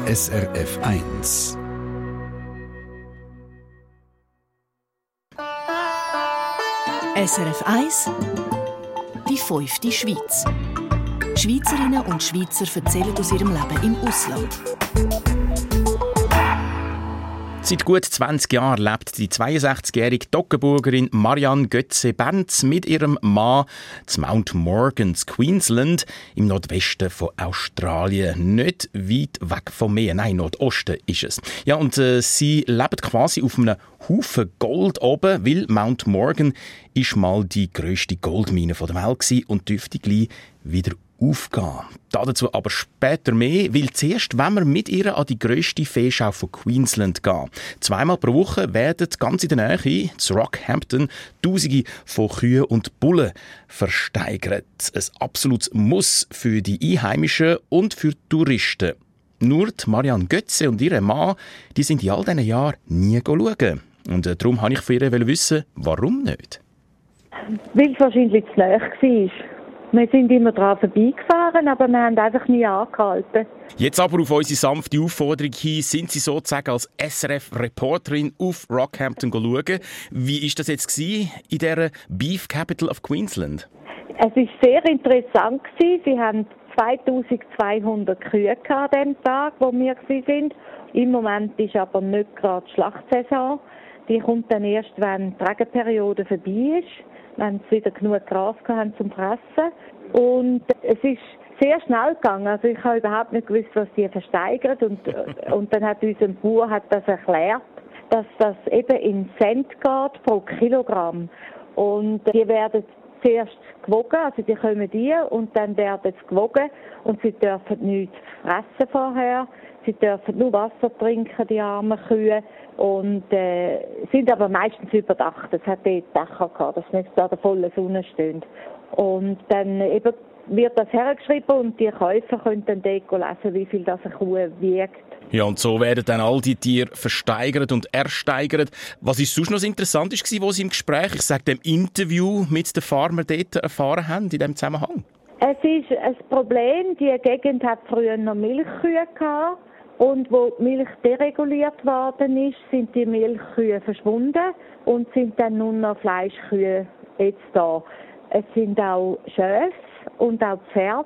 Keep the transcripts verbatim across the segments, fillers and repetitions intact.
S R F eins. S R F eins, die fünfte Schweiz. Schweizerinnen und Schweizer erzählen aus ihrem Leben im Ausland. Seit gut zwanzig Jahren lebt die zweiundsechzigjährige Toggenburgerin Marianne Götze-Bernz mit ihrem Mann zu Mount Morgan, Queensland, im Nordwesten von Australien. Nicht weit weg vom Meer, nein, Nordosten ist es. Ja, und äh, sie lebt quasi auf einem Haufen Gold oben, weil Mount Morgan ist mal die grösste Goldmine der Welt gewesen und dürfte gleich wieder aufgehen. Dazu aber später mehr, weil zuerst wenn wir mit ihr an die grösste Viehschau von Queensland gehen. Zweimal pro Woche werden ganz in der Nähe, zu Rockhampton, Tausende von Kühen und Bullen versteigert. Ein absolutes Muss für die Einheimischen und für Touristen. Nur die Marianne Götze und ihr Mann, die sind in all diesen Jahren nie schauen. Und äh, darum wollte ich von ihr wissen, warum nicht? Weil es wahrscheinlich zu nahe war. Wir sind immer daran vorbeigefahren, aber wir haben einfach nie angehalten. Jetzt aber auf unsere sanfte Aufforderung hin, sind Sie sozusagen als S R F-Reporterin auf Rockhampton schauen. Wie war das jetzt in dieser Beef Capital of Queensland? Es war sehr interessant. Sie haben zweitausendzweihundert Kühe an dem Tag, wo wir waren. Im Moment ist aber nicht gerade die Schlachtsaison. Die kommt dann erst, wenn die Regenperiode vorbei ist, wenn sie wieder genug Gras haben zum Fressen. Und es ist sehr schnell gegangen. Also ich habe überhaupt nicht gewusst, was die versteigern. Und, und dann hat unser Bauer hat das erklärt, dass das eben in Cent geht pro Kilogramm. Und die werden zuerst gewogen, also die kommen die und dann werden sie gewogen und sie dürfen nichts fressen vorher. Sie dürfen nur Wasser trinken, die armen Kühe, und äh, sind aber meistens überdacht. Es hat dort Dächer gehabt, dass nicht da der volle Sonne stehen. Und dann eben wird das hergeschrieben und die Käufer können dann dort lesen, wie viel das eine Kuh wiegt. Ja, und so werden dann all die Tiere versteigert und ersteigert. Was ist sonst noch interessant war, was Sie im Gespräch, ich sage dem Interview mit den Farmern dort erfahren haben in diesem Zusammenhang? Es ist ein Problem, die Gegend hat früher noch Milchkühe gehabt. Und wo die Milch dereguliert worden ist, sind die Milchkühe verschwunden und sind dann nur noch Fleischkühe jetzt da. Es sind auch Schäfe und auch Pferde,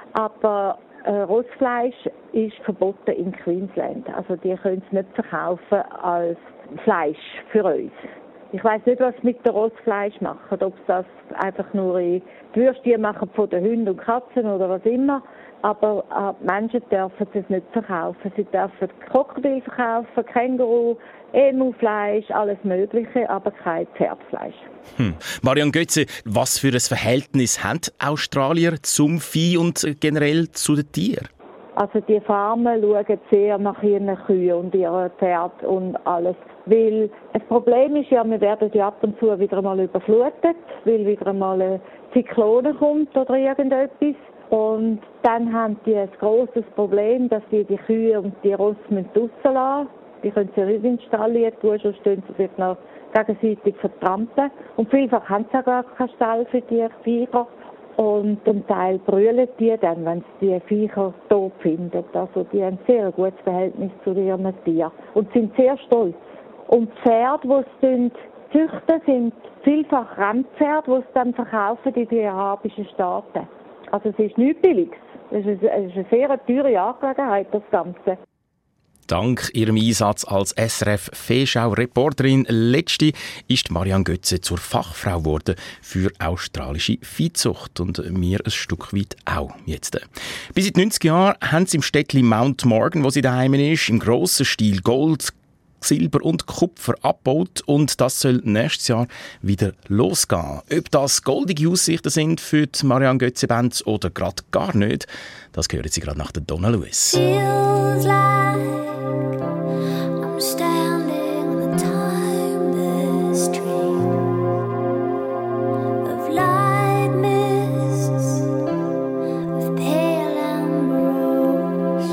aber äh, Rossfleisch ist verboten in Queensland. Also die können es nicht verkaufen als Fleisch für uns. Ich weiss nicht, was sie mit dem Rossfleisch machen, ob sie das einfach nur in die Würstchen machen von den Hunden und Katzen oder was immer. Aber äh, Menschen dürfen es nicht verkaufen. Sie dürfen Krokodil verkaufen, Känguru, Emufleisch, alles Mögliche, aber kein Pferdfleisch. Hm. Marianne Götze, was für ein Verhältnis haben Australier zum Vieh und generell zu den Tieren? Also die Farmen schauen sehr nach ihren Kühen und ihren Pferden und alles. Weil das Problem ist ja, wir werden ja ab und zu wieder mal überflutet, weil wieder mal ein Zyklon kommt oder irgendetwas. Und dann haben die ein grosses Problem, dass sie die Kühe und die Rosse draussen lassen. Die können sie nicht in den Stall tun, sonst stehen sie sich noch gegenseitig vertrampeln. Und vielfach haben sie auch gar keinen Stall für die Viecher. Und zum Teil brüllen die dann, wenn sie die Viecher tot finden. Also die haben ein sehr gutes Verhältnis zu ihren Tieren und sind sehr stolz. Und die Pferde, die sie züchten, sind vielfach Rennpferde, die sie dann verkaufen in die arabischen Staaten. Also es ist nichts Billiges. Es ist eine sehr teure Angelegenheit, das Ganze. Dank ihrem Einsatz als S R F-Viehschau-Reporterin letzte ist Marianne Götze zur Fachfrau geworden für australische Viehzucht und mir ein Stück weit auch jetzt. Bis in die neunziger Jahre haben sie im Städtchen Mount Morgan, wo sie daheim ist, im grossen Stil Gold, Silber und Kupfer abgebaut und das soll nächstes Jahr wieder losgehen. Ob das goldige Aussichten sind für die Marianne Götze-Bernz oder gerade gar nicht, das hören Sie gerade nach der Donna Lewis. Feels like I'm standing on a timeless street of light mists, of pale ambrose.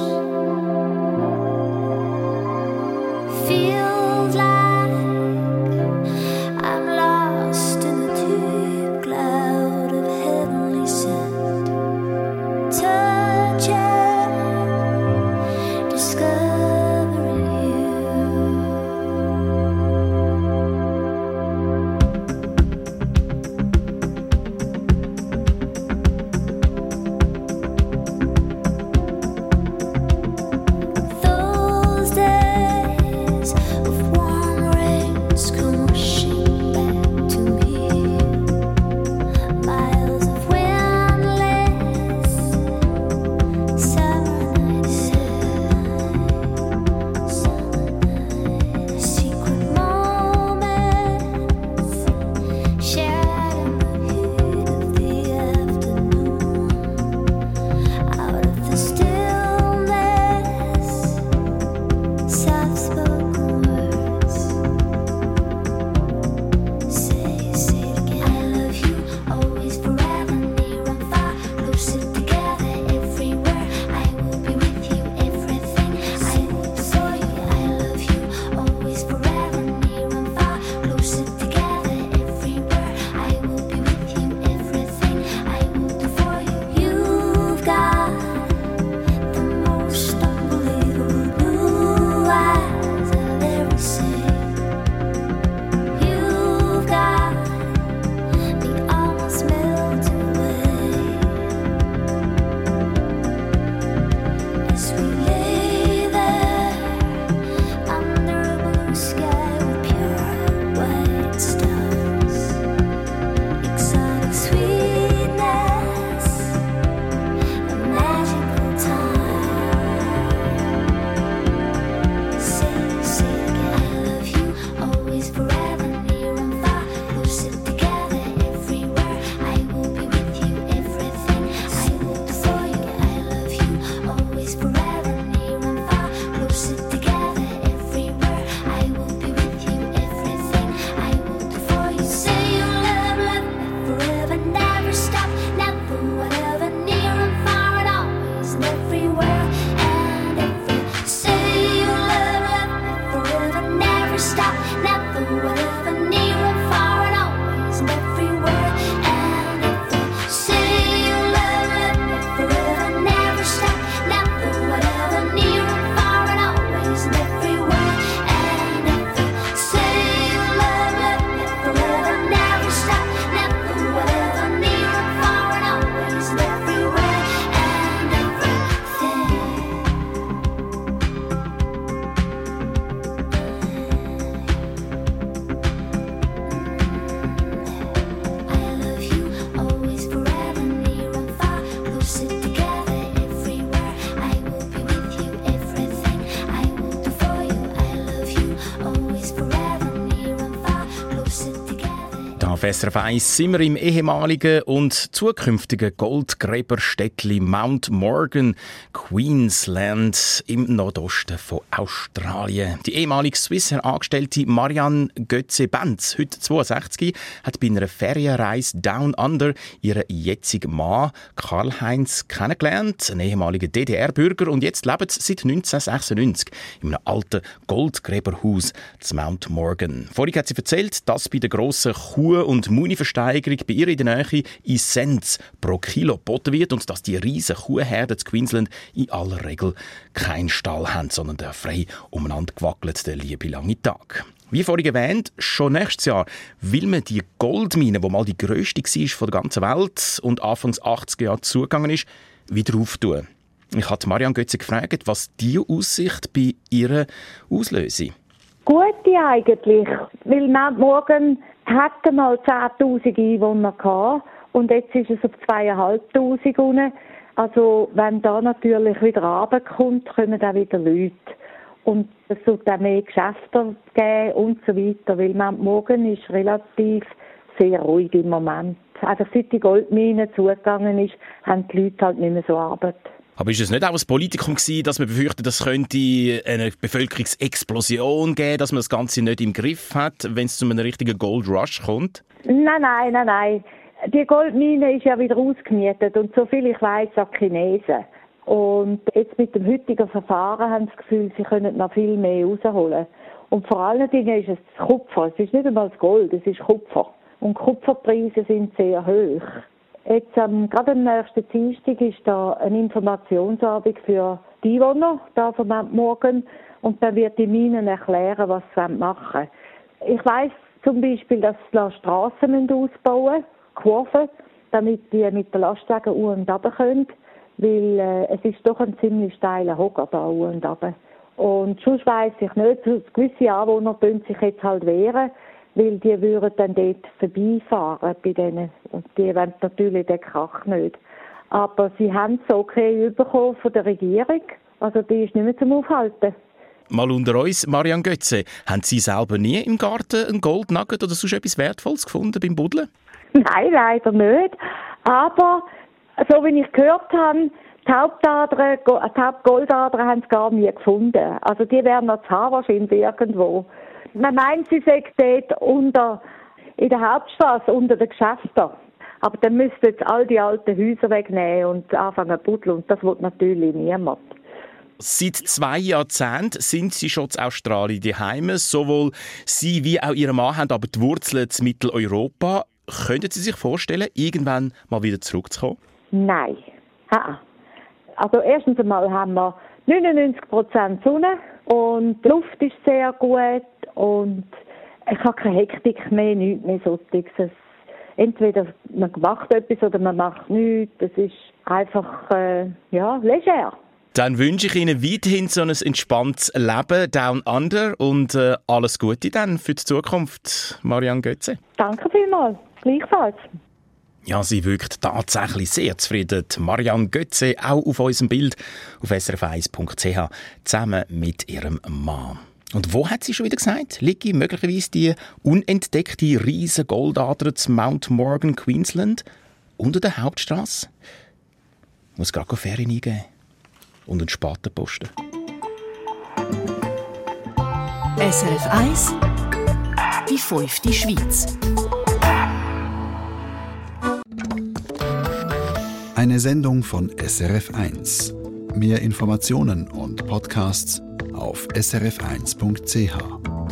Feels like I'm lost in the deep cloud of heavenly scent. Touching, discover. everywhere. And if you say you love me forever, never stop, never, whatever, near and far and always and everywhere. And if you say you love me forever, never stop, never, whatever, near and far and always and everywhere. And if you say you love me forever, never stop, never, whatever, near and far and always and everywhere. And everything. I love you always, forever, near and far, closer together everywhere. I will be with you, everything I will do for you. I love you always, forever, near and far, closer together. Da auf S R F eins sind wir im ehemaligen und zukünftigen Goldgräberstädtli Mount Morgan, Queensland im Nordosten von Australien. Die ehemalige Swissair-Angestellte Marianne Götze-Benz, heute zweiundsechzig, hat bei einer Ferienreise Down Under ihren jetzigen Mann Karl-Heinz kennengelernt, einen ehemaligen D D R-Bürger, und jetzt lebt sie seit neunzehnhundertsechsundneunzig in einem alten Goldgräberhaus zu Mount Morgan. Vorhin hat sie erzählt, dass bei der grossen Kuh- und Muni-Versteigerung bei ihr in der Nähe in Cents pro Kilo geboten wird und dass die riesen Kuhherden zu Queensland in aller Regel keinen Stall haben, sondern der frei umeinander gewackelt, der liebe lange Tag. Wie vorhin erwähnt, schon nächstes Jahr will man die Goldmine, die mal die grösste war von der ganzen Welt und Anfangs achtziger Jahre zugegangen ist, wieder auftun. Ich habe Marianne Götze gefragt, was diese Aussicht bei ihr auslöse. Gute eigentlich, weil Mount Morgan hatte mal zehntausend Einwohner gehabt und jetzt ist es auf zweitausendfünfhundert unten. Also wenn da natürlich wieder runterkommt, kommen auch wieder Leute. Und es wird auch mehr Geschäfte geben und so weiter, weil Mount Morgan ist relativ sehr ruhig im Moment. Einfach seit die Goldmine zugegangen ist, haben die Leute halt nicht mehr so Arbeit. Aber ist es nicht auch ein Politikum gewesen, dass man befürchtet, es könnte eine Bevölkerungsexplosion geben, dass man das Ganze nicht im Griff hat, wenn es zu einem richtigen Gold Rush kommt? Nein, nein, nein, nein. Die Goldmine ist ja wieder ausgemietet und soviel ich weiss, auch Chinesen. Und jetzt mit dem heutigen Verfahren haben sie das Gefühl, sie können noch viel mehr rausholen. Und vor allen Dingen ist es das Kupfer. Es ist nicht einmal das Gold, es ist Kupfer. Und Kupferpreise sind sehr hoch. Jetzt, ähm, gerade am nächsten Dienstag ist da eine Informationsabend für die Einwohner da von Mount Morgan und dann wird die Minen erklären, was sie machen wollen. Ich weiss zum Beispiel, dass sie Strassen ausbauen müssen, Kurven, damit die mit den Lastwagen u und runter können, weil äh, es ist doch ein ziemlich steiler Hocker da u und runter. Und sonst weiss ich nicht, gewisse Anwohner können sich jetzt halt wehren, weil die würden dann dort vorbeifahren bei denen. Und die wollen natürlich den Krach nicht. Aber sie haben es okay bekommen von der Regierung. Also die ist nicht mehr zum Aufhalten. Mal unter uns, Marianne Götze, haben Sie selber nie im Garten einen Goldnugget oder sonst etwas Wertvolles gefunden beim Buddeln? Nein, leider nicht. Aber so wie ich gehört habe, die Hauptadern, die Hauptgoldadern haben sie gar nie gefunden. Also die wären noch zu haben wahrscheinlich irgendwo. Man meint, sie sei dort unter, in der Hauptstraße unter den Geschäften. Aber dann müssten jetzt all die alten Häuser wegnehmen und anfangen zu buddeln. Und das will natürlich niemand. Seit zwei Jahrzehnten sind Sie schon in Australien daheim. Sowohl Sie wie auch Ihr Mann haben aber die Wurzeln in Mitteleuropa. Könnten Sie sich vorstellen, irgendwann mal wieder zurückzukommen? Nein. Also erstens einmal haben wir neunundneunzig Prozent Sonne und die Luft ist sehr gut und ich habe keine Hektik mehr, nichts mehr solches. Entweder man macht etwas oder man macht nichts. Das ist einfach, äh, ja, leger. Dann wünsche ich Ihnen weiterhin so ein entspanntes Leben Down Under und äh, alles Gute dann für die Zukunft, Marianne Götze. Danke vielmals, gleichfalls. Ja, sie wirkt tatsächlich sehr zufrieden. Die Marianne Götze, auch auf unserem Bild auf s r f eins punkt c h, zusammen mit ihrem Mann. Und wo hat sie schon wieder gesagt, liege möglicherweise die unentdeckte riesen Goldader zu Mount Morgan, Queensland, unter der Hauptstrasse? Ich muss gerade Ferien eingeben. Und einen Spatenposten. S R F eins, die fünfte Schweiz. Eine Sendung von S R F eins. Mehr Informationen und Podcasts auf s r f eins punkt c h.